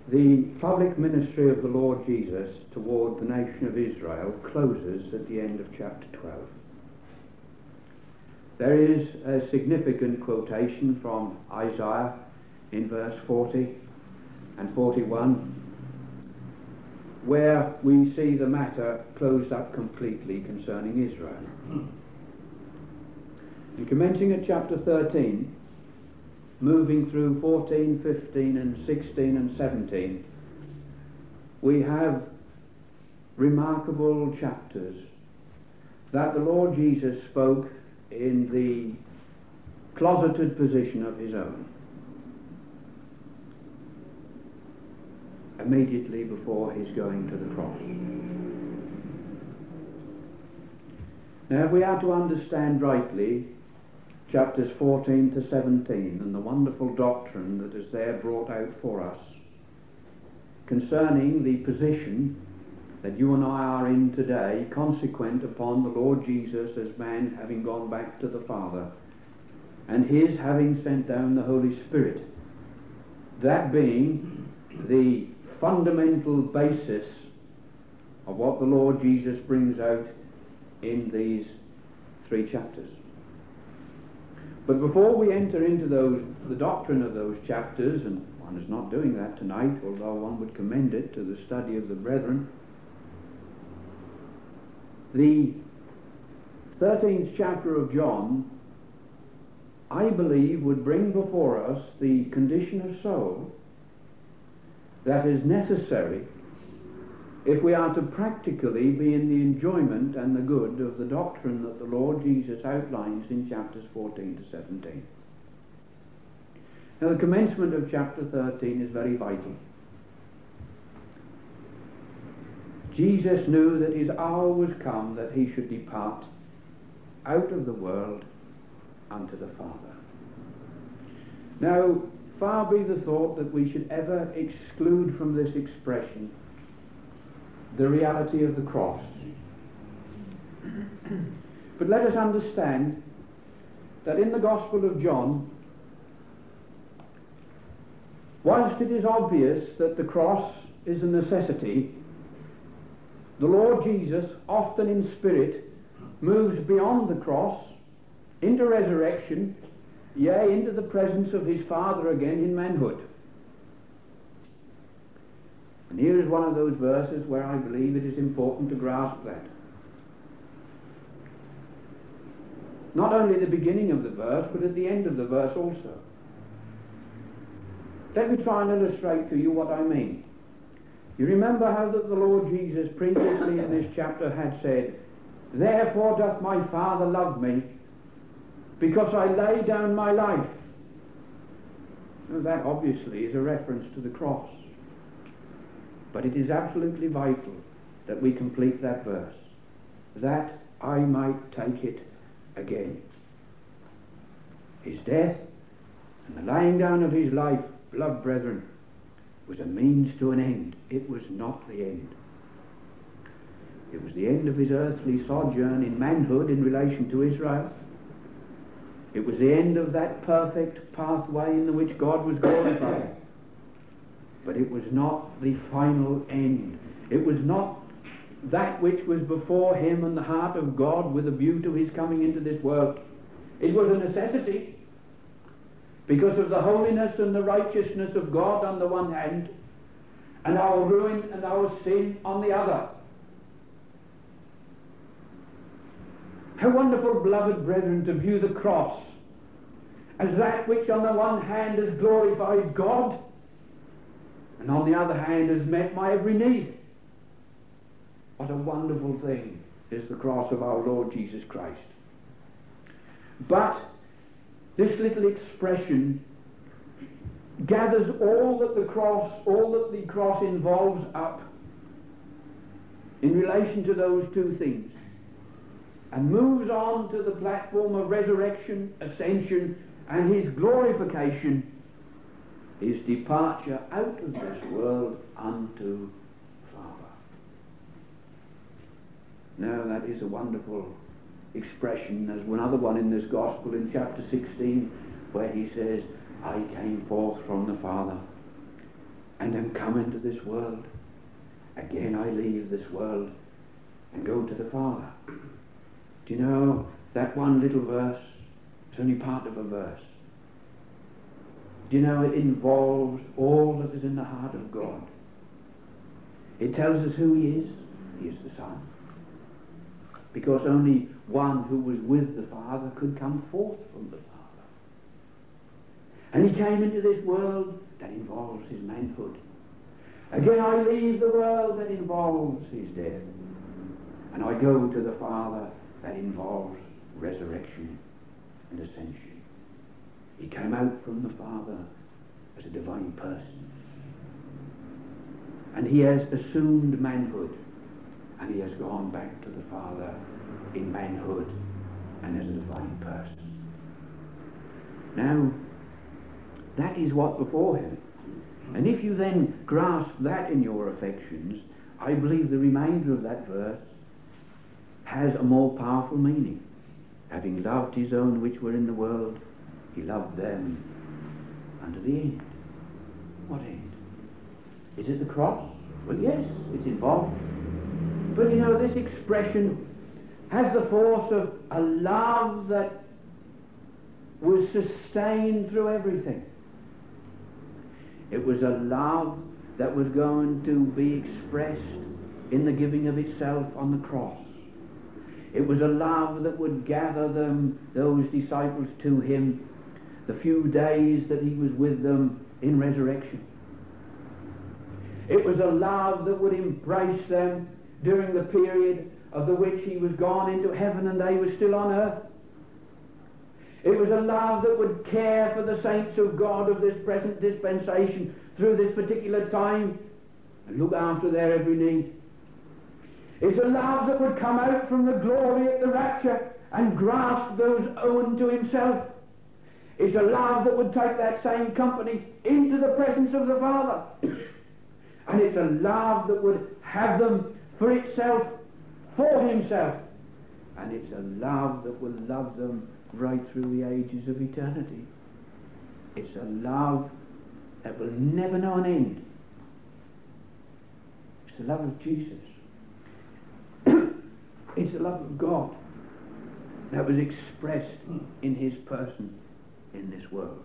The public ministry of the Lord Jesus toward the nation of Israel closes at the end of chapter 12. There is a significant quotation from Isaiah in verse 40 and 41, where we see the matter closed up completely concerning Israel. And commencing at chapter 13, moving through 14, 15 and 16 and 17, we have remarkable chapters that the Lord Jesus spoke in the closeted position of his own, immediately before his going to the cross. Now, if we are to understand rightly chapters 14 to 17 and the wonderful doctrine that is there brought out for us concerning the position that you and I are in today, consequent upon the Lord Jesus as man having gone back to the Father and his having sent down the Holy Spirit, that being the fundamental basis of what the Lord Jesus brings out in these 3 chapters. But before we enter into the doctrine of those chapters, and one is not doing that tonight, although one would commend it to the study of the brethren, the 13th chapter of John, I believe, would bring before us the condition of soul that is necessary if we are to practically be in the enjoyment and the good of the doctrine that the Lord Jesus outlines in chapters 14 to 17. Now, the commencement of chapter 13 is very vital. Jesus knew that his hour was come that he should depart out of the world unto the Father. Now, far be the thought that we should ever exclude from this expression the reality of the cross. But let us understand that in the Gospel of John, whilst it is obvious that the cross is a necessity, the Lord Jesus, often in spirit, moves beyond the cross into resurrection, yea, into the presence of his Father again in manhood. And here is one of those verses where I believe it is important to grasp that. Not only the beginning of the verse, but at the end of the verse also. Let me try and illustrate to you what I mean. You remember how that the Lord Jesus previously in this chapter had said, "Therefore doth my Father love me, because I lay down my life." Now, that obviously is a reference to the cross. But it is absolutely vital that we complete that verse, that I might take it again. His death and the laying down of his life, beloved brethren, was a means to an end. It was not the end. It was the end of his earthly sojourn in manhood in relation to Israel. It was the end of that perfect pathway in which God was glorified. But it was not the final end. It was not that which was before him and the heart of God with a view to his coming into this world. It was a necessity because of the holiness and the righteousness of God on the one hand, and our ruin and our sin on the other. How wonderful, beloved brethren, to view the cross as that which on the one hand has glorified God, and on the other hand has met my every need. What a wonderful thing is the cross of our Lord Jesus Christ. But this little expression gathers all that the cross involves up in relation to those two things, and moves on to the platform of resurrection, ascension, and his glorification, his departure out of this world unto Father. Now, that is a wonderful expression. There's another one in this Gospel in chapter 16 where he says, "I came forth from the Father, and am come into this world. Again I leave this world and go to the Father. Do you know that one little verse? It's only part of a verse. Do you know it involves all that is in the heart of God? It tells us who he is. He is the Son. Because only one who was with the Father could come forth from the Father. And he came into this world that involves his manhood. Again I leave the world that involves his death. And I go to the Father that involves resurrection and ascension. He came out from the Father as a divine person. And he has assumed manhood. And he has gone back to the Father in manhood and as a divine person. Now, that is what before him. And if you then grasp that in your affections, I believe the remainder of that verse has a more powerful meaning. Having loved his own which were in the world, he loved them unto the end. What end? Is it the cross? Well, yes, it's involved. But you know, this expression has the force of a love that was sustained through everything. It was a love that was going to be expressed in the giving of itself on the cross. It was a love that would gather those disciples to him the few days that he was with them in resurrection. It was a love that would embrace them during the period of the which he was gone into heaven and they were still on earth. It was a love that would care for the saints of God of this present dispensation through this particular time and look after their every need. It's a love that would come out from the glory at the rapture and grasp those own to himself. It's a love that would take that same company into the presence of the Father. And it's a love that would have them for itself, for himself. And it's a love that will love them right through the ages of eternity. It's a love that will never know an end. It's the love of Jesus. It's the love of God that was expressed in his person in this world.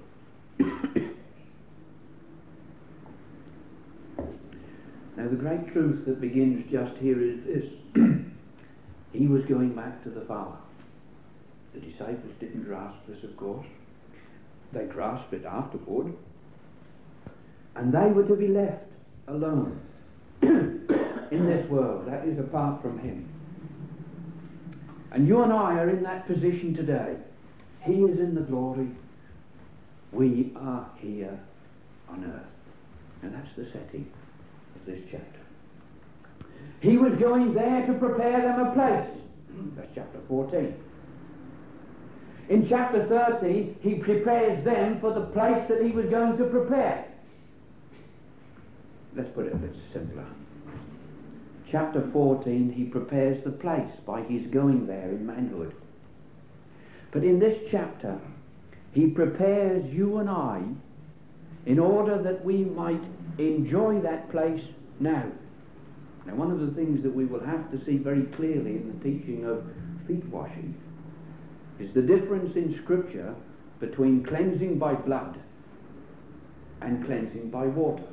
Now the great truth that begins just here is this. He was going back to the Father. The disciples didn't grasp this, of course. They grasped it afterward. And they were to be left alone in this world. That is apart from him. And you and I are in that position today. He is in the glory. We are here on earth. And that's the setting of this chapter. He was going there to prepare them a place. That's chapter 14. In chapter 13, he prepares them for the place that he was going to prepare. Let's put it a bit simpler. Chapter 14, he prepares the place by his going there in manhood. But in this chapter, he prepares you and I in order that we might enjoy that place now. Now, one of the things that we will have to see very clearly in the teaching of feet washing is the difference in Scripture between cleansing by blood and cleansing by water.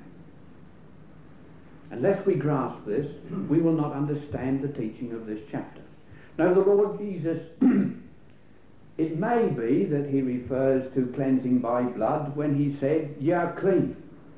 Unless we grasp this, we will not understand the teaching of this chapter. Now, the Lord Jesus, it may be that he refers to cleansing by blood when he said, "Ye are clean.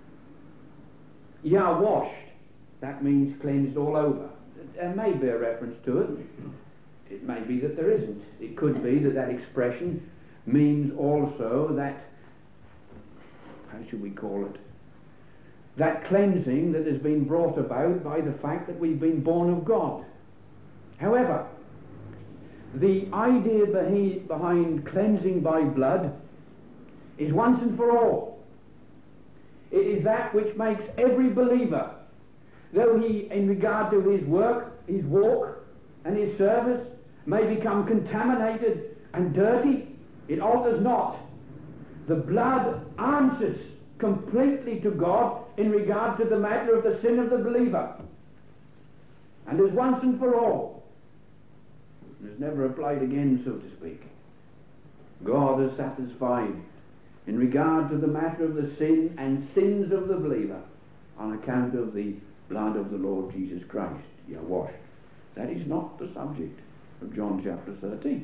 Ye are washed." That means cleansed all over. There may be a reference to it. It may be that there isn't. It could be that that expression means also that, how should we call it, that cleansing that has been brought about by the fact that we've been born of God. However, the idea behind cleansing by blood is once and for all. It is that which makes every believer, though he, in regard to his work, his walk, and his service, may become contaminated and dirty, it alters not. The blood answers completely to God in regard to the matter of the sin of the believer, and is once and for all. It is never applied again, so to speak. God is satisfied in regard to the matter of the sin and sins of the believer on account of the blood of the Lord Jesus Christ. You are washed. That is not the subject of John chapter 13.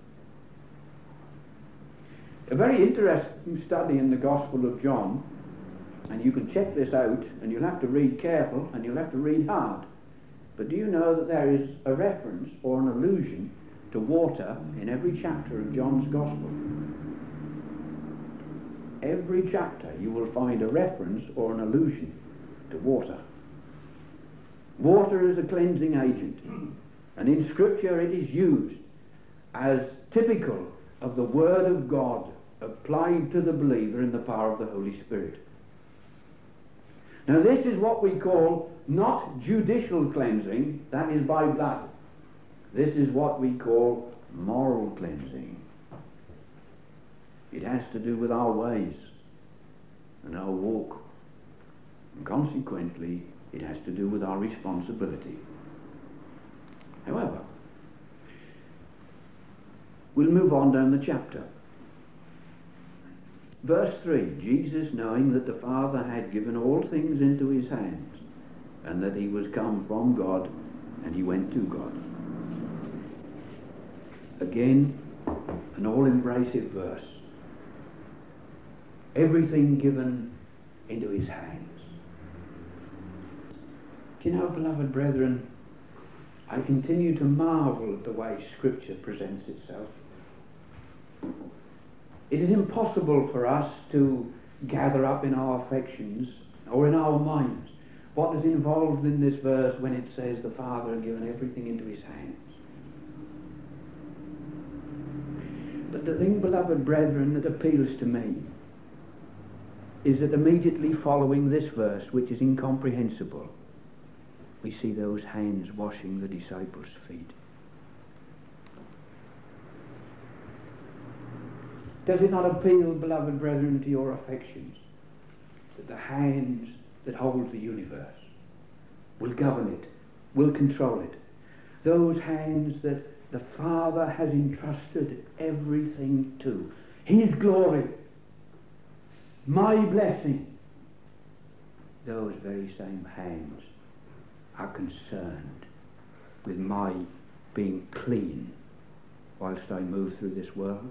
A very interesting study in the Gospel of John, and you can check this out, and you'll have to read careful and you'll have to read hard. But do you know that there is a reference or an allusion to water in every chapter of John's Gospel? Every chapter you will find a reference or an allusion to water. Water is a cleansing agent, and in Scripture it is used as typical of the Word of God applied to the believer in the power of the Holy Spirit. Now this is what we call not judicial cleansing, that is by blood. This is what we call moral cleansing. It has to do with our ways and our walk, and consequently it has to do with our responsibility. However, we'll move on down the chapter. Verse 3, Jesus, knowing that the Father had given all things into his hands, and that he was come from God, and he went to God. Again, an all-embracive verse. Everything given into his hands. Do you know, beloved brethren, I continue to marvel at the way Scripture presents itself. It is impossible for us to gather up in our affections or in our minds what is involved in this verse when it says the Father had given everything into his hands. But the thing, beloved brethren, that appeals to me is that immediately following this verse, which is incomprehensible, we see those hands washing the disciples' feet. Does it not appeal, beloved brethren, to your affections that the hands that hold the universe will govern it, will control it? Those hands that the Father has entrusted everything to. His glory, my blessing. Those very same hands are concerned with my being clean whilst I move through this world.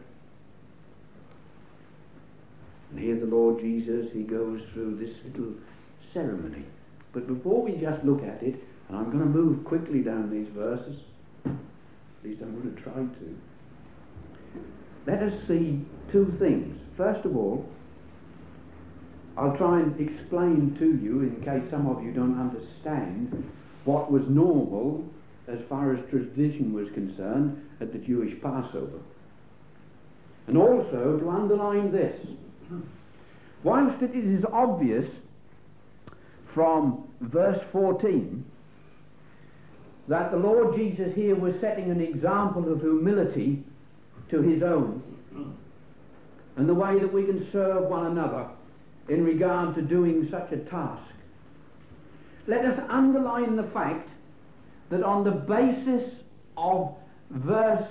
And here the Lord Jesus, he goes through this little ceremony. But before we just look at it, and I'm going to move quickly down these verses, at least I'm going to try to, let us see two things. First of all, I'll try and explain to you, in case some of you don't understand, what was normal as far as tradition was concerned at the Jewish Passover. And also to underline this. Whilst it is obvious from verse 14 that the Lord Jesus here was setting an example of humility to his own, and the way that we can serve one another in regard to doing such a task, let us underline the fact that on the basis of verse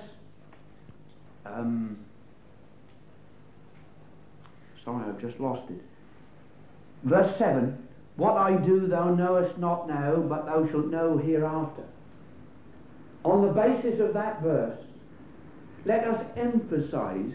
I've just lost it. Verse 7, what I do thou knowest not now, but thou shalt know hereafter. On the basis of that verse, let us emphasize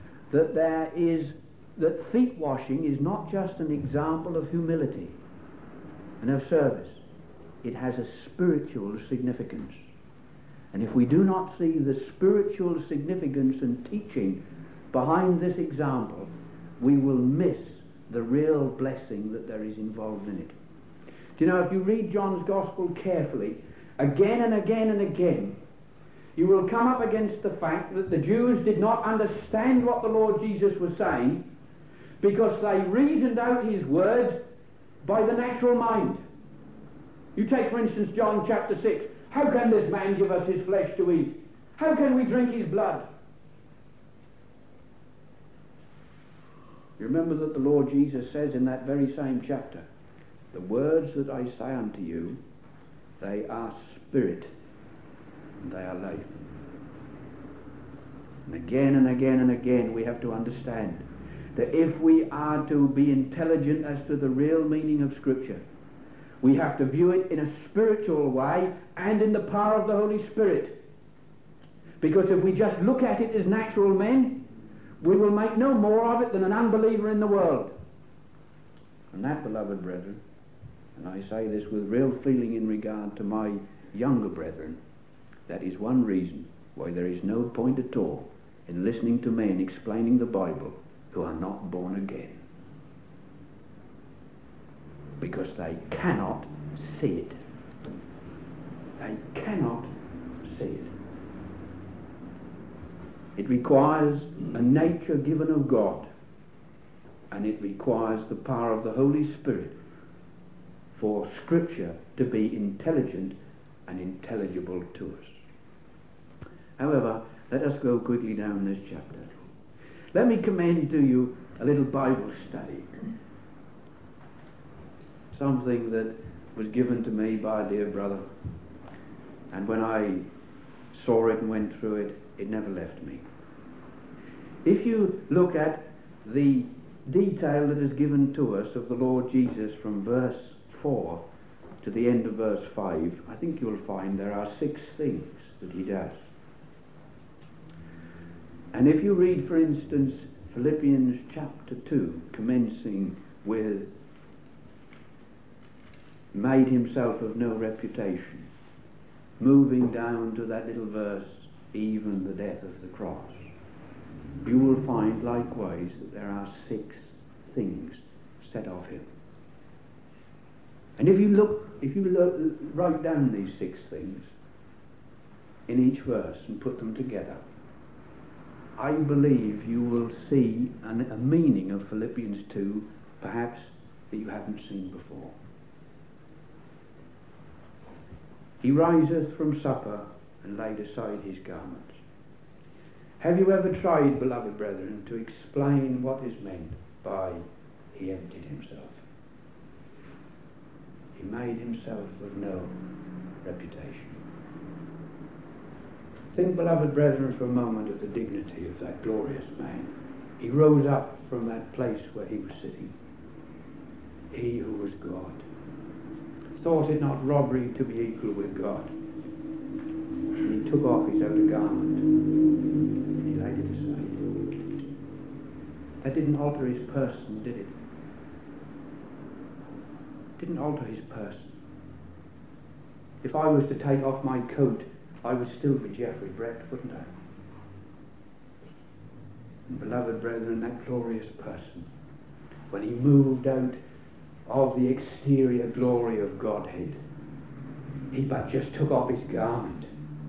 that feet washing is not just an example of humility and of service. It has a spiritual significance. And if we do not see the spiritual significance and teaching behind this example, we will miss the real blessing that there is involved in it. Do you know, if you read John's Gospel carefully, again and again and again, you will come up against the fact that the Jews did not understand what the Lord Jesus was saying because they reasoned out his words by the natural mind. You take, for instance, John chapter 6. How can this man give us his flesh to eat? How can we drink his blood? You remember that the Lord Jesus says in that very same chapter, the words that I say unto you, they are spirit and they are life. And again we have to understand that if we are to be intelligent as to the real meaning of Scripture, we have to view it in a spiritual way and in the power of the Holy Spirit. Because if we just look at it as natural men, we will make no more of it than an unbeliever in the world. And that, beloved brethren, and I say this with real feeling in regard to my younger brethren, that is one reason why there is no point at all in listening to men explaining the Bible who are not born again. Because they cannot see it. They cannot see it. It requires a nature given of God, and it requires the power of the Holy Spirit for Scripture to be intelligent and intelligible to us. However, let us go quickly down this chapter. Let me commend to you a little Bible study. Something that was given to me by a dear brother, and when I saw it and went through it, it never left me. If you look at the detail that is given to us of the Lord Jesus from verse 4 to the end of verse 5, I think you'll find there are 6 things that he does. And if you read, for instance, Philippians chapter 2, commencing with made himself of no reputation, moving down to that little verse, even the death of the cross, you will find likewise that there are 6 things said of him. And if you look, write down these 6 things in each verse and put them together, I believe you will see a meaning of Philippians 2, perhaps, that you haven't seen before. He riseth from supper and laid aside his garments. Have you ever tried, beloved brethren, to explain what is meant by he emptied himself? He made himself of no reputation. Think, beloved brethren, for a moment of the dignity of that glorious man. He rose up from that place where he was sitting. He who was God thought it not robbery to be equal with God. And he took off his outer garment and he laid it aside. That didn't alter his person, did it? Didn't alter his person. If I was to take off my coat, I would still be Geoffrey Brett, wouldn't I? And beloved brethren, that glorious person, when he moved out of the exterior glory of Godhead, he but just took off his garment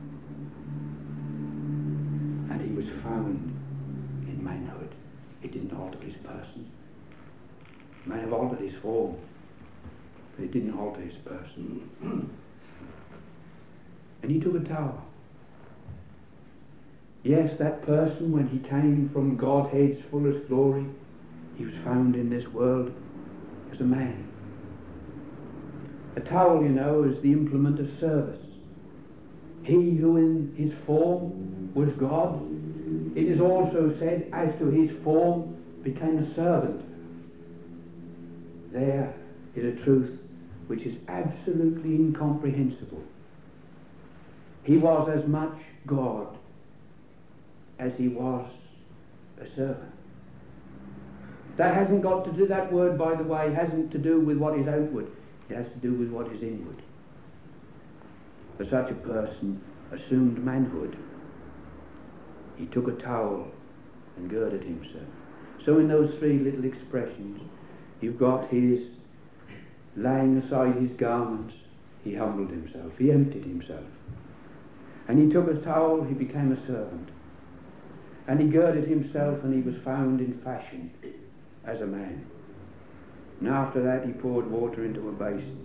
and he was found in manhood. It didn't alter his person. It may have altered his form, but it didn't alter his person. And he took a towel. Yes, that person, when he came from Godhead's fullest glory, he was found in this world as a man. A towel, you know, is the implement of service. He who in his form was God, it is also said, as to his form became a servant. There is a truth which is absolutely incomprehensible. He was as much God as he was a servant. That hasn't got to do, that word, by the way, hasn't to do with what is outward. It has to do with what is inward. For such a person assumed manhood. He took a towel and girded himself. So in those 3 little expressions, you've got his laying aside his garments, he humbled himself, he emptied himself. And he took a towel, he became a servant. And he girded himself, and he was found in fashion as a man. And after that he poured water into a basin.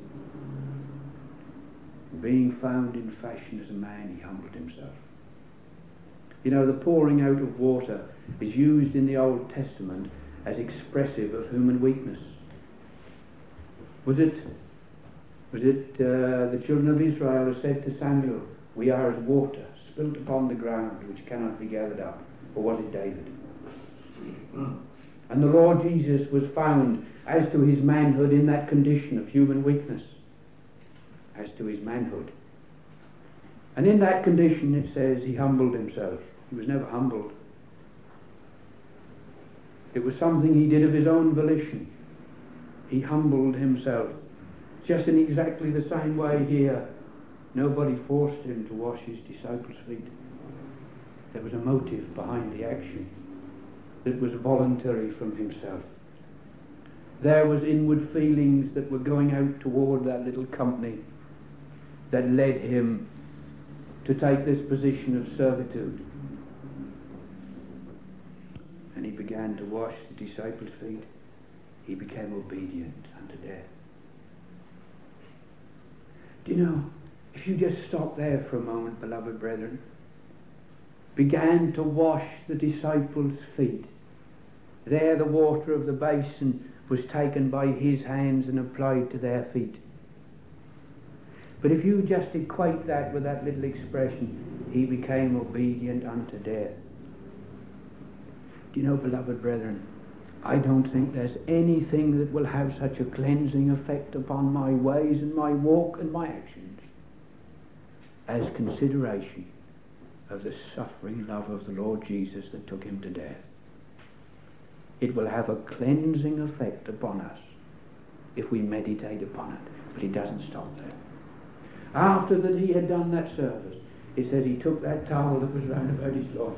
Being found in fashion as a man, he humbled himself. You know, the pouring out of water is used in the Old Testament as expressive of human weakness. Was it the children of Israel who said to Samuel, "We are as water spilt upon the ground, which cannot be gathered up"? Or was it David? And the Lord Jesus was found as to his manhood in that condition of human weakness, as to his manhood. And in that condition it says he humbled himself. He was never humbled. It was something he did of his own volition. He humbled himself. Just in exactly the same way here, nobody forced him to wash his disciples' feet. There was a motive behind the action that was voluntary from himself. There was inward feelings that were going out toward that little company that led him to take this position of servitude. And he began to wash the disciples' feet. He became obedient unto death. Do you know, if you just stop there for a moment, beloved brethren, began to wash the disciples' feet. There the water of the basin was taken by his hands and applied to their feet. But if you just equate that with that little expression, he became obedient unto death. Do you know, beloved brethren, I don't think there's anything that will have such a cleansing effect upon my ways and my walk and my actions as consideration of the suffering love of the Lord Jesus that took him to death. It will have a cleansing effect upon us if we meditate upon it. But it doesn't stop there. After that he had done that service, it says he took that towel that was round about his loins.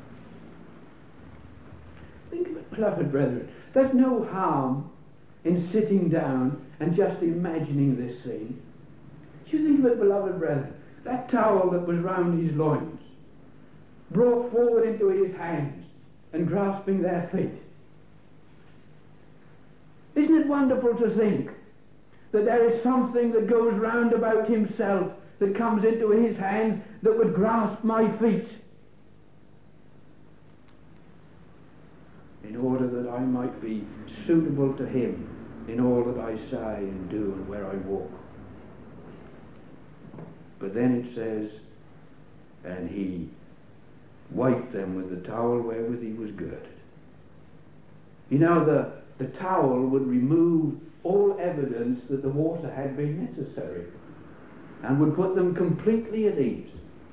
Think of it, beloved brethren. There's no harm in sitting down and just imagining this scene. Do you think of it, beloved brethren? That towel that was round his loins, brought forward into his hands and grasping their feet. Isn't it wonderful to think that there is something that goes round about himself that comes into his hands that would grasp my feet in order that I might be suitable to him in all that I say and do and where I walk. But then it says, and he wiped them with the towel wherewith he was girded. You know, the towel would remove all evidence that the water had been necessary and would put them completely at ease.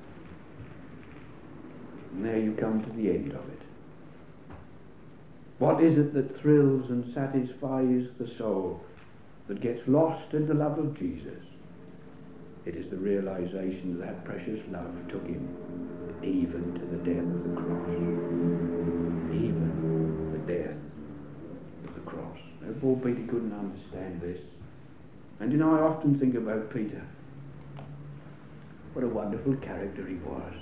And there you come to the end of it. What is it that thrills and satisfies the soul that gets lost in the love of Jesus? It is the realization that that precious love took him even to the death of the cross. Even the death of the cross. Now, poor Peter couldn't understand this. And you know, I often think about Peter. What a wonderful character he was.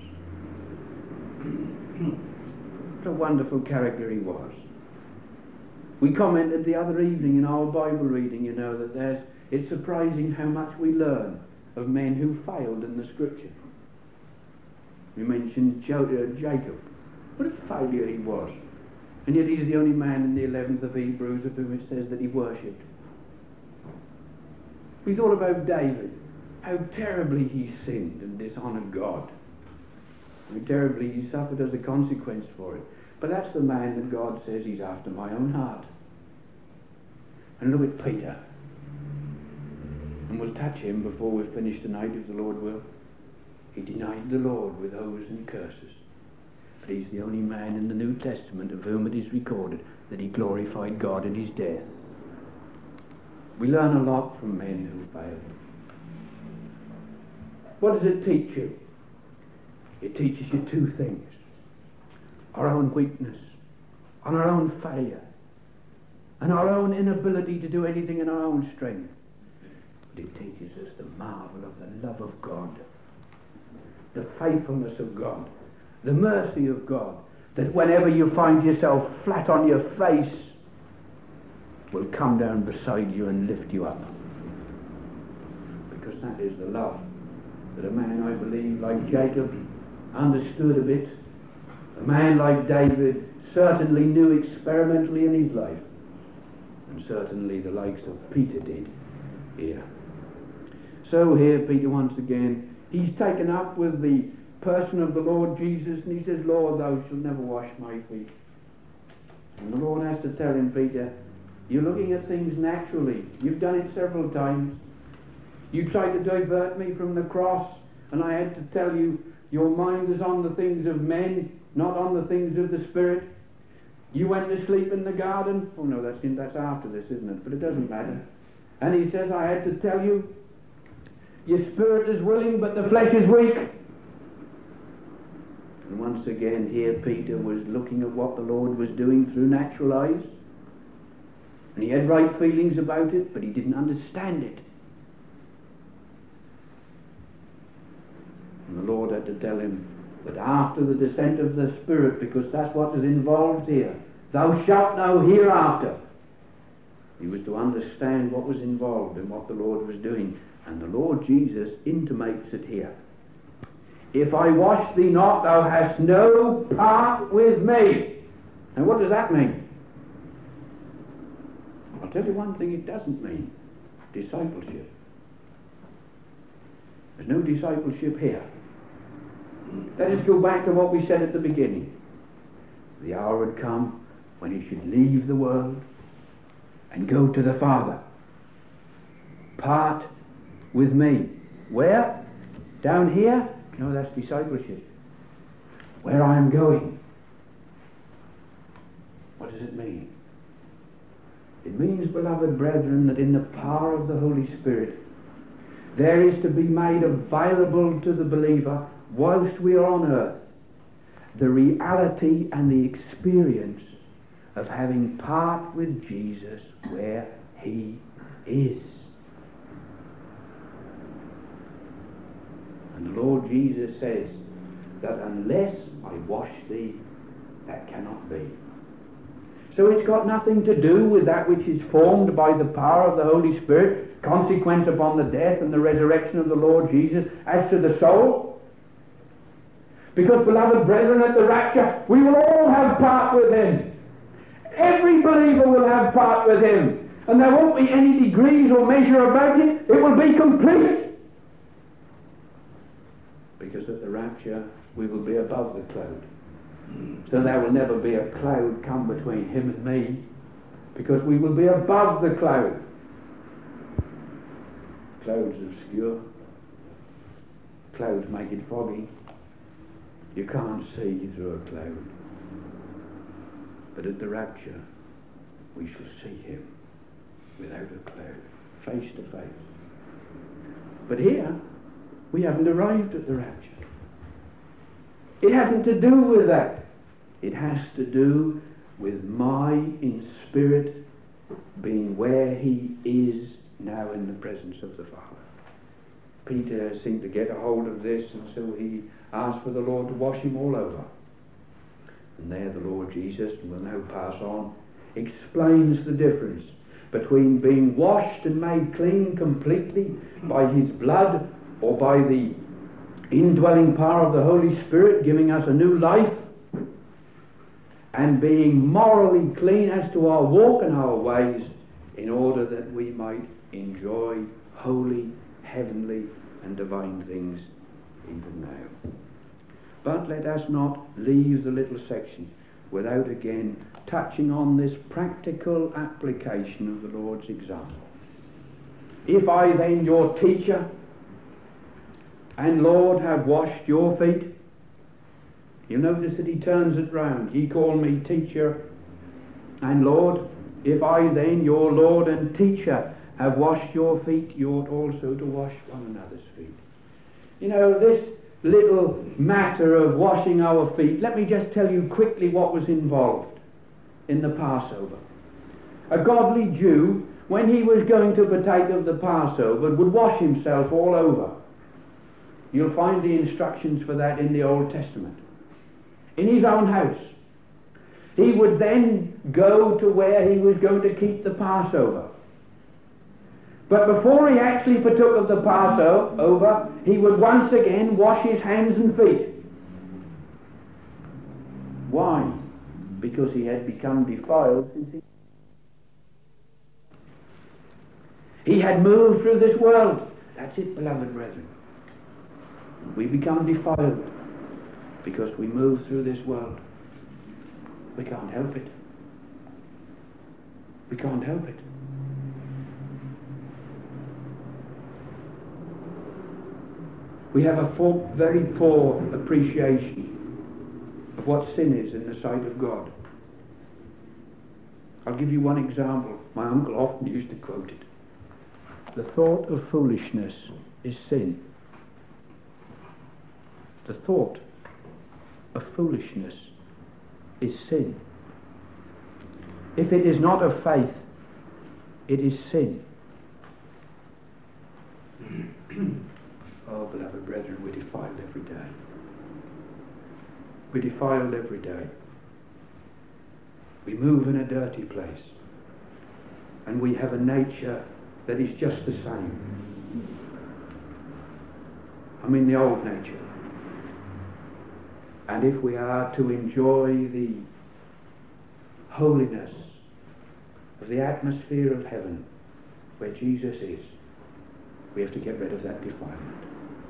What a wonderful character he was. We commented the other evening in our Bible reading, you know, that it's surprising how much we learn of men who failed in the Scripture. We mentioned Jacob. What a failure he was. And yet he's the only man in the 11th of Hebrews of whom it says that he worshipped. We thought about David, how terribly he sinned and dishonoured God. How terribly he suffered as a consequence for it. But that's the man that God says he's after my own heart. And look at Peter. And we'll touch him before we finish tonight, if the Lord will. He denied the Lord with oaths and curses. But he's the only man in the New Testament of whom it is recorded that he glorified God in his death. We learn a lot from men who failed. What does it teach you? It teaches you two things. Our own weakness, and our own failure, and our own inability to do anything in our own strength. But it teaches us the marvel of the love of God, the faithfulness of God, the mercy of God, that whenever you find yourself flat on your face, will come down beside you and lift you up. Because that is the love that a man, I believe, like Jacob, understood a bit. A man like David certainly knew experimentally in his life, and certainly the likes of Peter did here. So here Peter once again, he's taken up with the person of the Lord Jesus, and he says, Lord, thou shalt never wash my feet. And the Lord has to tell him, Peter, you're looking at things naturally. You've done it several times. You tried to divert me from the cross, and I had to tell you, your mind is on the things of men, not on the things of the Spirit. You went to sleep in the garden. Oh no, that's after this, isn't it? But it doesn't matter. And he says, I had to tell you, your spirit is willing, but the flesh is weak. And once again, here Peter was looking at what the Lord was doing through natural eyes. And he had right feelings about it, but he didn't understand it. And the Lord had to tell him that after the descent of the Spirit, because that's what is involved here, thou shalt know hereafter. He was to understand what was involved in what the Lord was doing. And the Lord Jesus intimates it here. If I wash thee not, thou hast no part with me. And what does that mean? I'll tell you one thing it doesn't mean. Discipleship. There's no discipleship here. Let us go back to what we said at the beginning. The hour had come when he should leave the world and go to the Father. Part with me. Where? Down here? No, that's discipleship. Where I am going. What does it mean? It means, beloved brethren, that in the power of the Holy Spirit, there is to be made available to the believer, whilst we are on earth, the reality and the experience of having part with Jesus where he is. And the Lord Jesus says that unless I wash thee, that cannot be. So it's got nothing to do with that which is formed by the power of the Holy Spirit, consequence upon the death and the resurrection of the Lord Jesus, as to the soul. Because, beloved brethren, at the rapture, we will all have part with him. Every believer will have part with him. And there won't be any degrees or measure about it. It will be complete. Because at the rapture, we will be above the cloud. So there will never be a cloud come between him and me, because we will be above the cloud. Clouds obscure. Clouds make it foggy. You can't see through a cloud. But at the rapture, we shall see him without a cloud, face to face. But here, we haven't arrived at the rapture. It hasn't to do with that. It has to do with my, in spirit, being where he is now in the presence of the Father. Peter seemed to get a hold of this, and so he asked for the Lord to wash him all over. And there the Lord Jesus, and we'll now pass on, explains the difference between being washed and made clean completely by his blood, or by the indwelling power of the Holy Spirit giving us a new life, and being morally clean as to our walk and our ways, in order that we might enjoy holy, heavenly and divine things even now. But let us not leave the little section without again touching on this practical application of the Lord's example. If I then, your teacher and Lord, have washed your feet, you'll notice that he turns it round. Ye call me teacher and Lord. If I then, your Lord and teacher, have washed your feet, you ought also to wash one another's feet. You know, this little matter of washing our feet, let me just tell you quickly what was involved in the Passover. A godly Jew, when he was going to partake of the Passover, would wash himself all over. You'll find the instructions for that in the Old Testament. In his own house. He would then go to where he was going to keep the Passover. But before he actually partook of the Passover, he would once again wash his hands and feet. Why? because he had become defiled since he had moved through this world. That's it, beloved brethren. We become defiled because we move through this world. We can't help it. We can't help it. We have a very poor appreciation of what sin is in the sight of God. I'll give you one example. My uncle often used to quote it. The thought of foolishness is sin. The thought of foolishness is sin. If it is not of faith, it is sin. Oh, beloved brethren, we're defiled every day. We're defiled every day. We move in a dirty place, and we have a nature that is just the same. I mean the old nature. And if we are to enjoy the holiness of the atmosphere of heaven where Jesus is, we have to get rid of that defilement.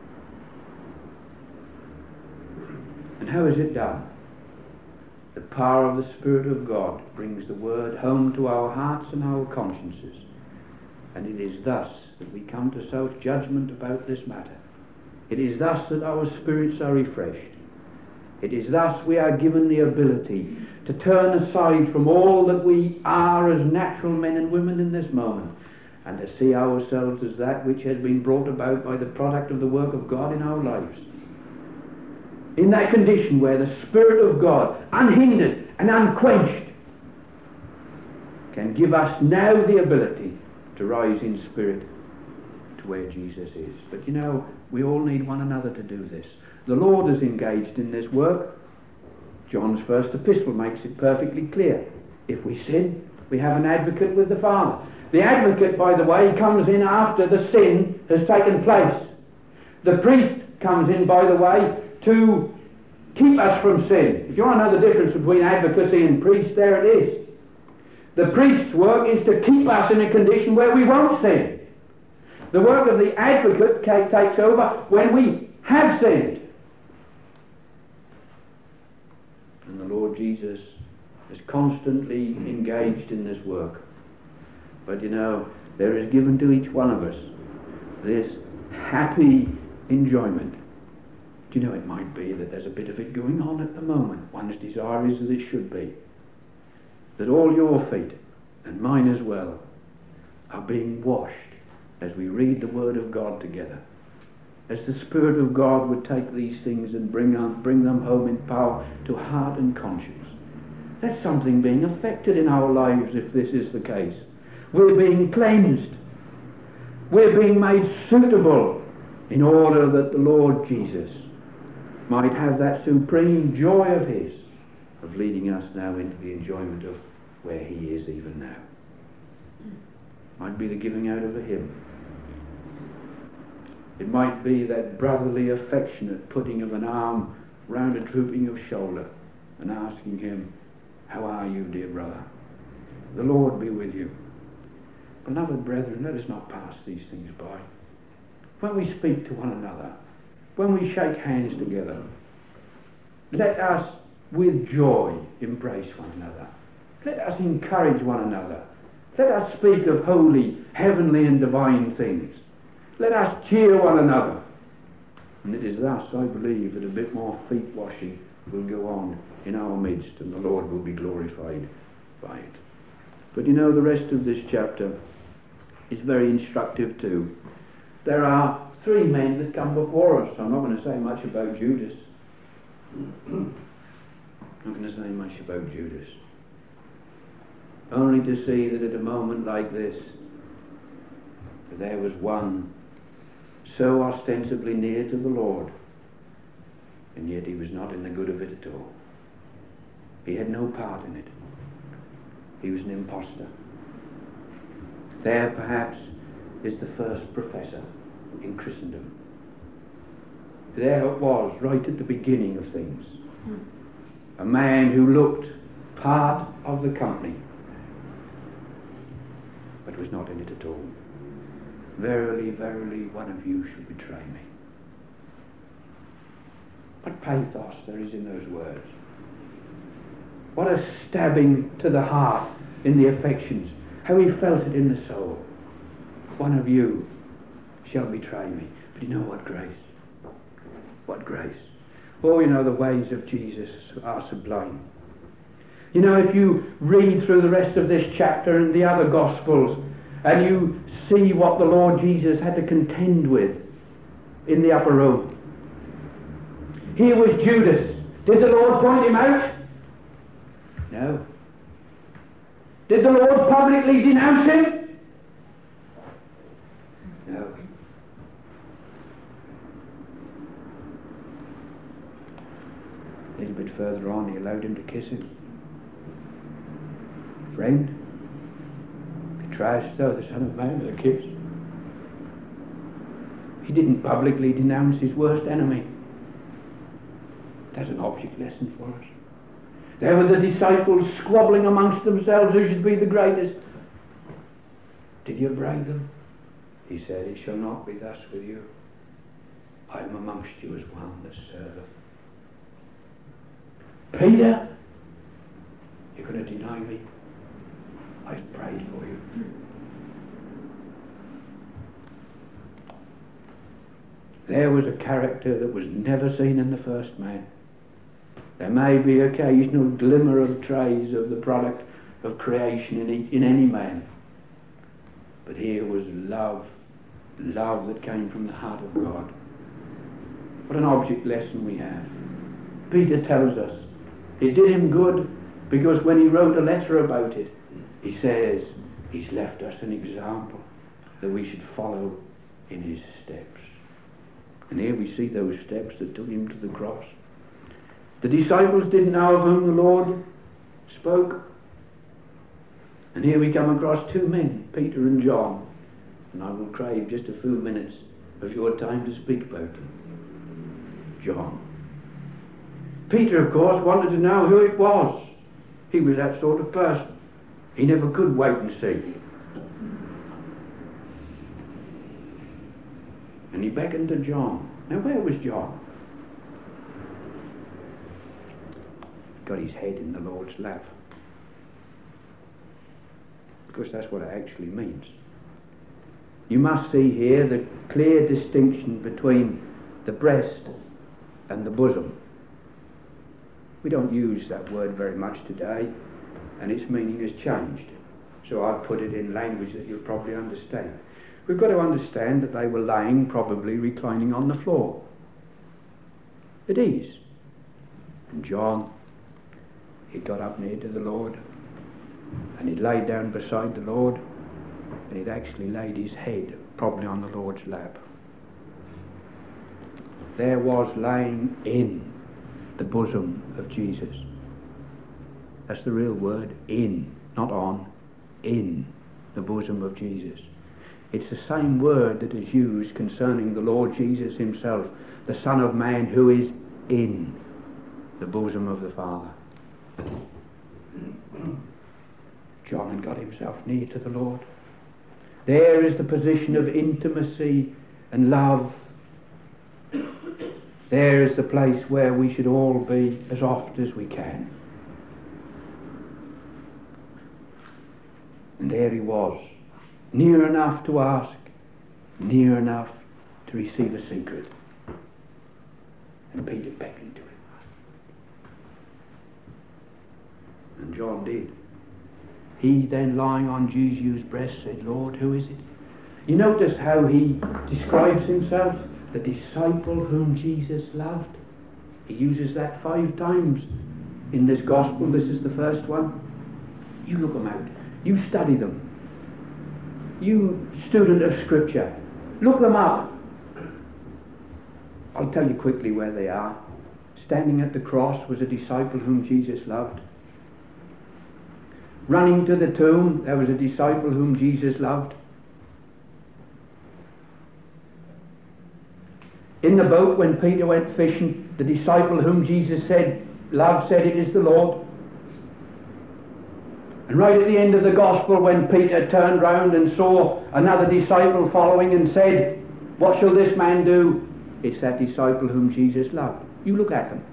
And how is it done? The power of the Spirit of God brings the word home to our hearts and our consciences. And it is thus that we come to self-judgment about this matter. It is thus that our spirits are refreshed. It is thus we are given the ability to turn aside from all that we are as natural men and women in this moment, and to see ourselves as that which has been brought about by the product of the work of God in our lives. In that condition where the Spirit of God, unhindered and unquenched, can give us now the ability to rise in spirit to where Jesus is. But you know, we all need one another to do this. The Lord is engaged in this work. John's first epistle makes it perfectly clear. If we sin, we have an advocate with the Father. The advocate, by the way, comes in after the sin has taken place. The priest comes in, by the way, to keep us from sin. If you want to know the difference between advocacy and priest, there it is. The priest's work is to keep us in a condition where we won't sin. The work of the advocate takes over when we have sinned. And the Lord Jesus is constantly engaged in this work. But you know, there is given to each one of us this happy enjoyment. Do you know, it might be that there's a bit of it going on at the moment. One's desire is that it should be. That all your feet, and mine as well, are being washed as we read the Word of God together. As the Spirit of God would take these things and bring them home in power to heart and conscience. There's something being affected in our lives if this is the case. We're being cleansed. We're being made suitable in order that the Lord Jesus might have that supreme joy of His, of leading us now into the enjoyment of where He is even now. Might be the giving out of a hymn. It might be that brotherly, affectionate putting of an arm round a drooping of shoulder and asking him, "How are you, dear brother? The Lord be with you." Beloved brethren, let us not pass these things by. When we speak to one another, when we shake hands together, let us with joy embrace one another. Let us encourage one another. Let us speak of holy, heavenly and divine things. Let us cheer one another. And it is thus, I believe, that a bit more feet washing will go on in our midst, and the Lord will be glorified by it. But you know, the rest of this chapter is very instructive too. There are three men that come before us. I'm not going to say much about Judas. I'm not going to say much about Judas. Only to see that at a moment like this, there was one so ostensibly near to the Lord, and yet he was not in the good of it at all. He had no part in it. He was an impostor. There perhaps is the first professor in Christendom. There it was, right at the beginning of things. A man who looked part of the company, but was not in it at all. Verily, verily, one of you shall betray me. What pathos there is in those words. What a stabbing to the heart in the affections. How he felt it in the soul. One of you shall betray me. But you know what grace? What grace. Oh, you know, the ways of Jesus are sublime. You know, if you read through the rest of this chapter and the other Gospels, and you see what the Lord Jesus had to contend with in the upper room. Here was Judas. Did the Lord point him out? No. Did the Lord publicly denounce him? No. A little bit further on, he allowed him to kiss him. Friend, betrayest thou the Son of Man with a kiss? He didn't publicly denounce his worst enemy. That's an object lesson for us. There were the disciples squabbling amongst themselves who should be the greatest. Did you brag them? He said, it shall not be thus with you. I am amongst you as one that serveth. Peter, you're going to deny me? I've prayed for you. There was a character that was never seen in the first man. There may be occasional glimmer of trace of the product of creation in any man. But here was love that came from the heart of God. What an object lesson we have. Peter tells us it did him good, because when he wrote a letter about it, he says he's left us an example that we should follow in his steps. And here we see those steps that took him to the cross. The disciples didn't know of whom the Lord spoke. And here we come across two men, Peter and John. And I will crave just a few minutes of your time to speak about them. John. Peter, of course, wanted to know who it was. He was that sort of person. He never could wait and see. And he beckoned to John. Now, where was John? Got his head in the Lord's lap. Because that's what it actually means. You must see here the clear distinction between the breast and the bosom. We don't use that word very much today, and its meaning has changed. So I've put it in language that you'll probably understand. We've got to understand that they were lying, probably reclining on the floor, at ease. And John, he got up near to the Lord, and he'd laid down beside the Lord, and he'd actually laid his head probably on the Lord's lap. There was lying in the bosom of Jesus. That's the real word, in, not on, in the bosom of Jesus. It's the same word that is used concerning the Lord Jesus himself, the Son of Man who is in the bosom of the Father. John had got himself near to the Lord. There is the position of intimacy and love. There is the place where we should all be as oft as we can. And there he was, near enough to ask, near enough to receive a secret. And Peter beckoned to him. And John did. He then, lying on Jesus' breast, said, Lord, who is it? You notice how he describes himself, the disciple whom Jesus loved. He uses that 5 times in this gospel. This is the first one. You look them out. You study them. You student of Scripture, look them up. I'll tell you quickly where they are. Standing at the cross was a disciple whom Jesus loved. Running to the tomb, there was a disciple whom Jesus loved. In the boat when Peter went fishing, the disciple whom Jesus loved said, it is the Lord. And right at the end of the gospel, when Peter turned round and saw another disciple following and said, "What shall this man do?" It's that disciple whom Jesus loved. You look at them.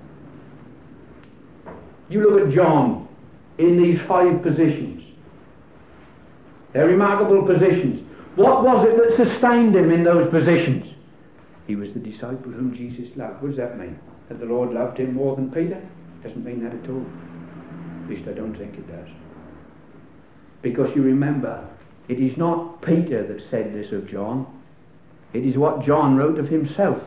You look at John in these 5 positions. They're remarkable positions. What was it that sustained him in those positions? He was the disciple whom Jesus loved. What does that mean? That the Lord loved him more than Peter? Doesn't mean that at all. At least I don't think it does. Because you remember, it is not Peter that said this of John. It is what John wrote of himself.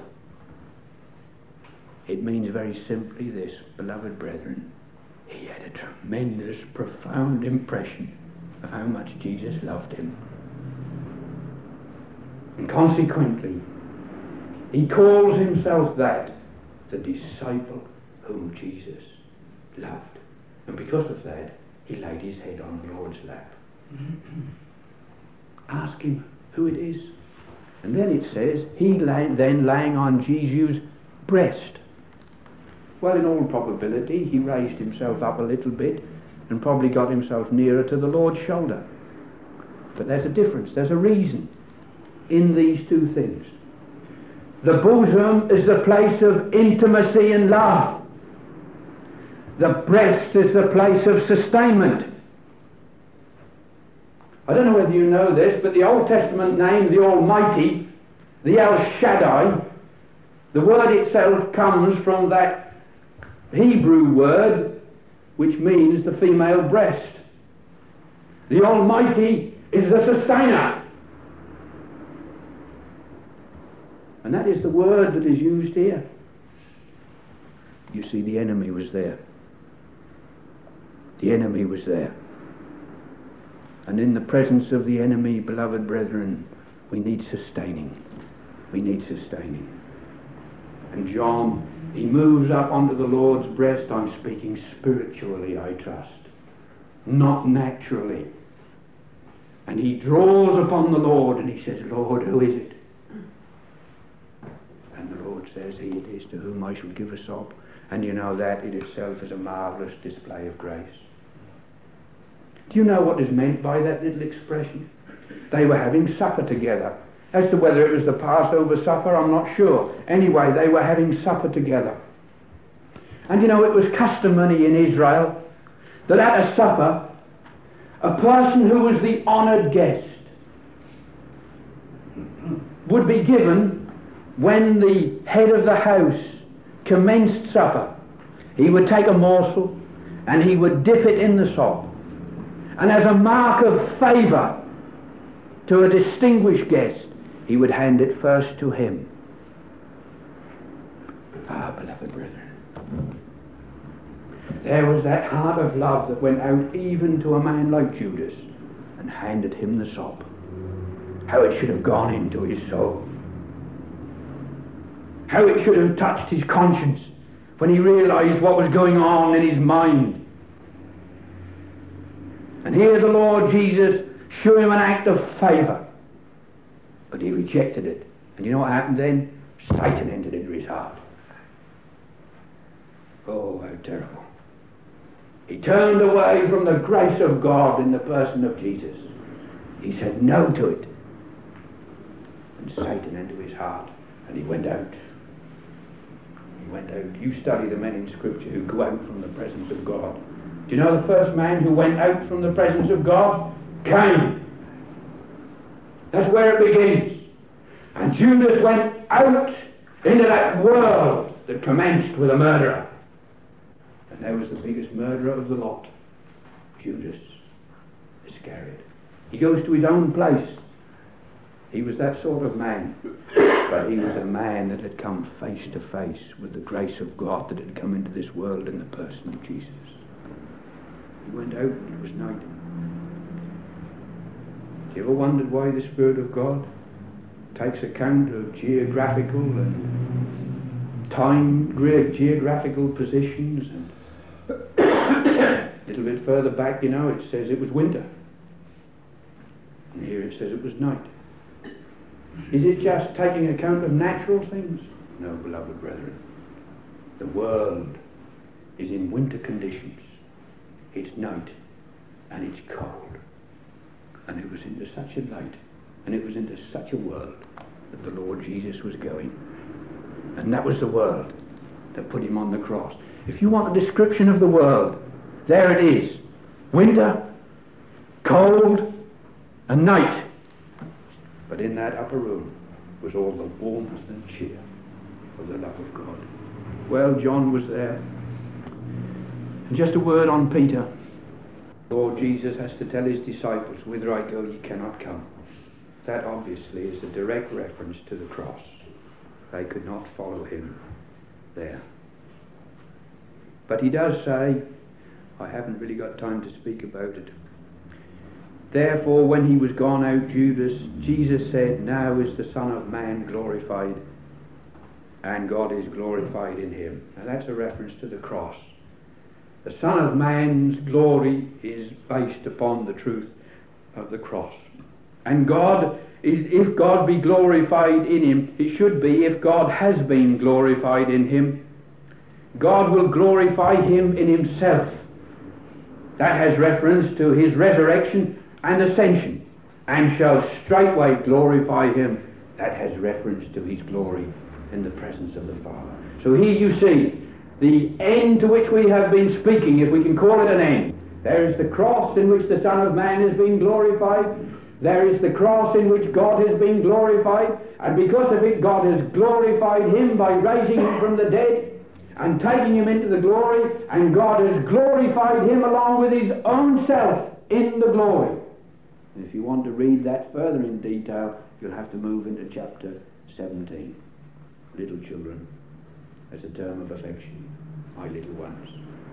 It means very simply this, beloved brethren, he had a tremendous, profound impression of how much Jesus loved him. And consequently, he calls himself that, the disciple whom Jesus loved. And because of that, he laid his head on the Lord's lap. Ask him who it is. And then it says, he then laying on Jesus' breast. Well, in all probability, he raised himself up a little bit and probably got himself nearer to the Lord's shoulder. But there's a difference, there's a reason in these two things. The bosom is the place of intimacy and love. The breast is the place of sustainment. I don't know whether you know this, but the Old Testament name, the Almighty, the El Shaddai, the word itself comes from that Hebrew word which means the female breast. The Almighty is the sustainer. And that is the word that is used here. You see, the enemy was there. The enemy was there. And in the presence of the enemy, beloved brethren, we need sustaining. We need sustaining. And John, he moves up onto the Lord's breast. I'm speaking spiritually, I trust, not naturally. And he draws upon the Lord and he says, "Lord, who is it?" And the Lord says, "He it is to whom I shall give a sop." And you know that in itself is a marvellous display of grace. Do you know what is meant by that little expression? They were having supper together. As to whether it was the Passover supper, I'm not sure. Anyway, they were having supper together. And you know, it was customary in Israel that at a supper, a person who was the honoured guest would be given, when the head of the house commenced supper, he would take a morsel and he would dip it in the sop. And as a mark of favour to a distinguished guest, he would hand it first to him. Ah, beloved brethren, there was that heart of love that went out even to a man like Judas and handed him the sop. How it should have gone into his soul. How it should have touched his conscience when he realized what was going on in his mind. And here the Lord Jesus showed him an act of favour, but he rejected it. And you know what happened then? Satan entered into his heart. Oh, how terrible. He turned away from the grace of God in the person of Jesus. He said no to it. And Satan entered his heart, and he went out. He went out. You study the men in Scripture who go out from the presence of God. Do you know the first man who went out from the presence of God? Cain. That's where it begins. And Judas went out into that world that commenced with a murderer. And there was the biggest murderer of the lot, Judas Iscariot. He goes to his own place. He was that sort of man, but he was a man that had come face to face with the grace of God that had come into this world in the person of Jesus. He went out and it was night. Have you ever wondered why the Spirit of God takes account of geographical and time, geographical positions? And a little bit further back, you know, it says it was winter. And here it says it was night. Is it just taking account of natural things? No, beloved brethren. The world is in winter conditions. It's night. and it's cold. And it was into such a light, and it was into such a world that the Lord Jesus was going. And that was the world that put him on the cross. If you want a description of the world, there it is. Winter, cold, and night. But in that upper room was all the warmth and cheer of the love of God. Well, John was there. And just a word on Peter. Lord Jesus has to tell his disciples, whither I go ye cannot come. That obviously is a direct reference to the cross. They could not follow him there. But he does say, I haven't really got time to speak about it. Therefore, when he was gone out, Jesus said, now is the Son of Man glorified, and God is glorified in him. Now that's a reference to the cross. The Son of Man's glory is based upon the truth of the cross. And God is, if God be glorified in him, it should be if God has been glorified in him. God will glorify him in himself. That has reference to his resurrection and ascension, and shall straightway glorify him. That has reference to his glory in the presence of the Father. So here you see the end to which we have been speaking, if we can call it an end. There is the cross in which the Son of Man has been glorified. There is the cross in which God has been glorified, and because of it God has glorified him by raising him from the dead and taking him into the glory, and God has glorified him along with his own self in the glory. And if you want to read that further in detail, you'll have to move into chapter 17. Little children, as a term of affection, my little ones.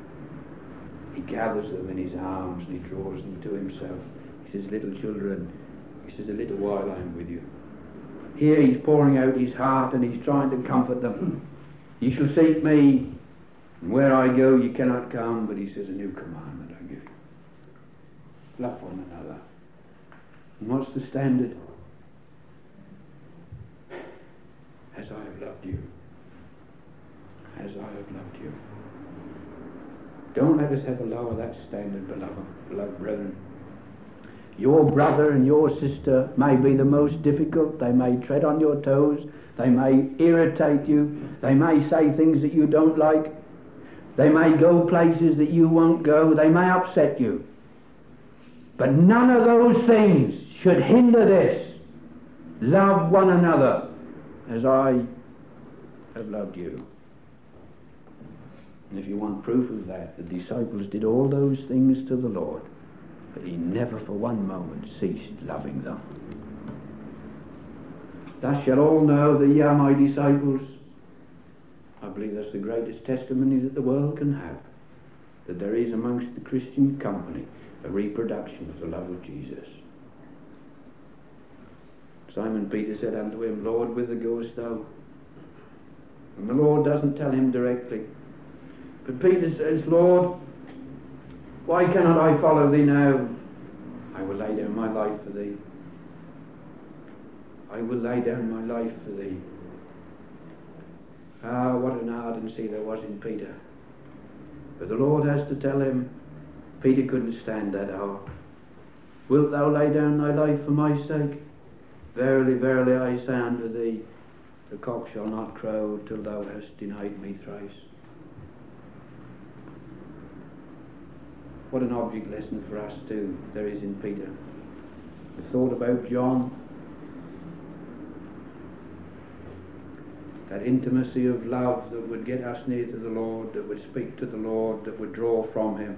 He gathers them in his arms and he draws them to himself. He says, little children, he says, a little while I am with you. Here he's pouring out his heart and he's trying to comfort them. You shall seek me, and where I go you cannot come, but he says, a new commandment I give you. Love one another. And what's the standard? As I have loved you. As I have loved you. Don't let us ever lower that standard, beloved brethren. Your brother and your sister may be the most difficult. They may tread on your toes. They may irritate you. They may say things that you don't like. They may go places that you won't go. They may upset you. But none of those things should hinder this. Love one another as I have loved you. And if you want proof of that, the disciples did all those things to the Lord, but he never for one moment ceased loving them. Thus shall all know that ye are my disciples. I believe that's the greatest testimony that the world can have, that there is amongst the Christian company a reproduction of the love of Jesus. Simon Peter said unto him, Lord, whither goest thou? And the Lord doesn't tell him directly. But Peter says, Lord, why cannot I follow thee now? I will lay down my life for thee. I will lay down my life for thee. Ah, what an ardency there was in Peter. But the Lord has to tell him, Peter couldn't stand that hour. Wilt thou lay down thy life for my sake? Verily, verily, I say unto thee, the cock shall not crow till thou hast denied me thrice. What an object lesson for us too there is in Peter. The thought about John, that intimacy of love that would get us near to the Lord, that would speak to the Lord, that would draw from him,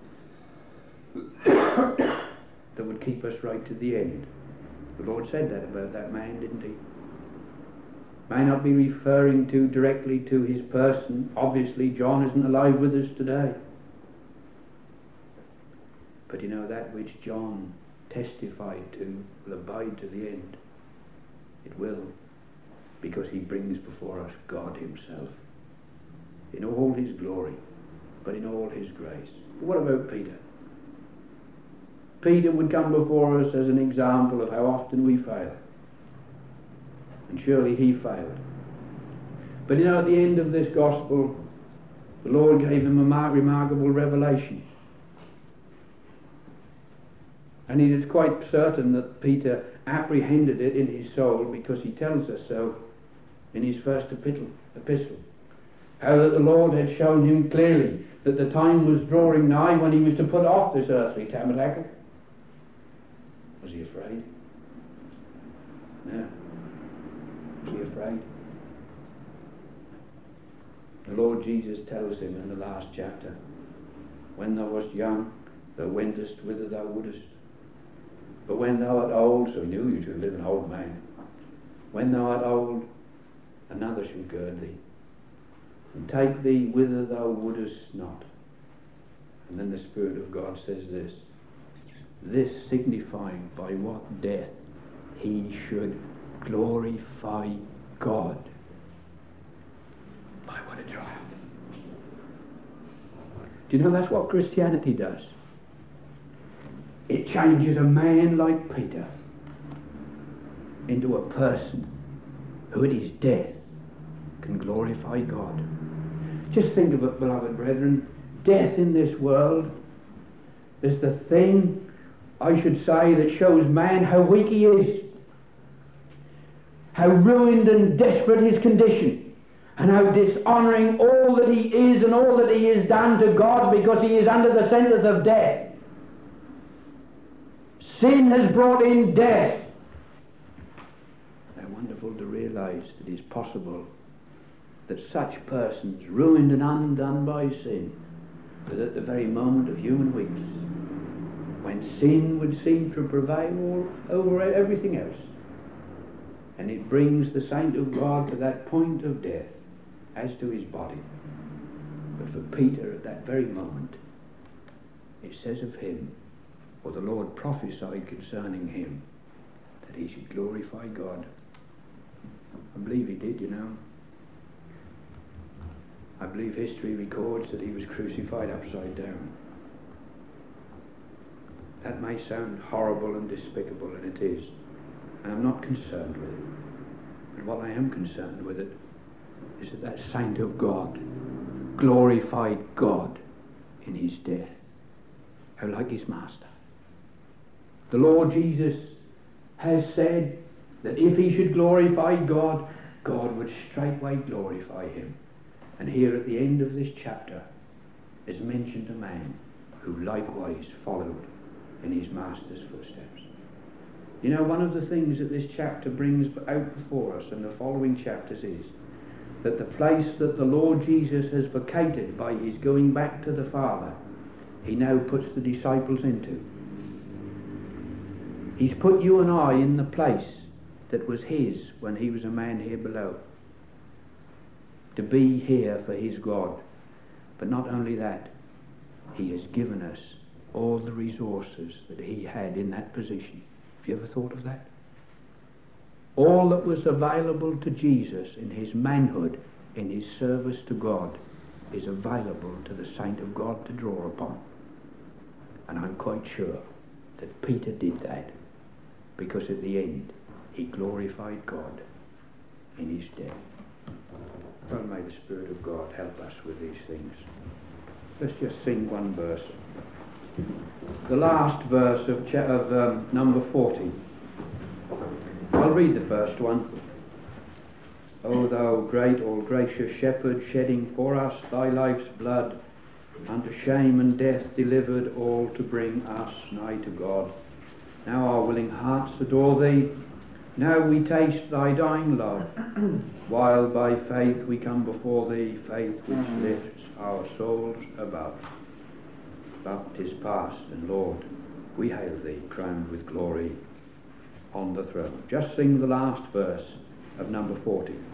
that would keep us right to the end. The Lord said that about that man, didn't he? May not be referring to directly to his person. Obviously John isn't alive with us today. But you know, that which John testified to will abide to the end. It will, because he brings before us God himself in all his glory, but in all his grace. But what about Peter? Peter would come before us as an example of how often we fail. And surely he failed. But you know, at the end of this gospel, the Lord gave him a remarkable revelation. And it is quite certain that Peter apprehended it in his soul, because he tells us so in his first epistle. How that the Lord had shown him clearly that the time was drawing nigh when he was to put off this earthly tabernacle. Was he afraid? No. Was he afraid? The Lord Jesus tells him in the last chapter, when thou wast young, thou wentest whither thou wouldest. But when thou art old, so he knew you to live an old man, when thou art old, another shall gird thee, and take thee whither thou wouldest not. And then the Spirit of God says this signifying by what death he should glorify God. By what a triumph. Do you know that's what Christianity does? It changes a man like Peter into a person who at his death can glorify God. Just think of it, beloved brethren. Death in this world is the thing, I should say, that shows man how weak he is, how ruined and desperate his condition, and how dishonouring all that he is and all that he has done to God, because he is under the sentence of death. Sin has brought in death. How wonderful to realise that it is possible that such persons, ruined and undone by sin, that at the very moment of human weakness, when sin would seem to prevail over everything else, and it brings the saint of God to that point of death, as to his body. But for Peter, at that very moment, it says of him, or the Lord prophesied concerning him, that he should glorify God. I believe he did, you know. I believe history records that he was crucified upside down. That may sound horrible and despicable, and it is. And I'm not concerned with it. But what I am concerned with it is that saint of God glorified God in his death. How like his master. The Lord Jesus has said that if he should glorify God, God would straightway glorify him. And here at the end of this chapter is mentioned a man who likewise followed in his master's footsteps. You know, one of the things that this chapter brings out before us in the following chapters is that the place that the Lord Jesus has vacated by his going back to the Father, he now puts the disciples into. He's put you and I in the place that was his when he was a man here below, to be here for his God. But not only that, he has given us all the resources that he had in that position. Have you ever thought of that? All that was available to Jesus in his manhood, in his service to God, is available to the saint of God to draw upon. And I'm quite sure that Peter did that, because at the end he glorified God in his death. Well, may the Spirit of God help us with these things. Let's just sing one verse. The last verse of number 40. I'll read the first one. O thou great, all gracious shepherd, shedding for us thy life's blood, unto shame and death delivered, all to bring us nigh to God. Now our willing hearts adore thee. Now we taste thy dying love, while by faith we come before thee, faith which lifts our souls above. But 'tis past, and Lord, we hail thee, crowned with glory on the throne. Just sing the last verse of number 40.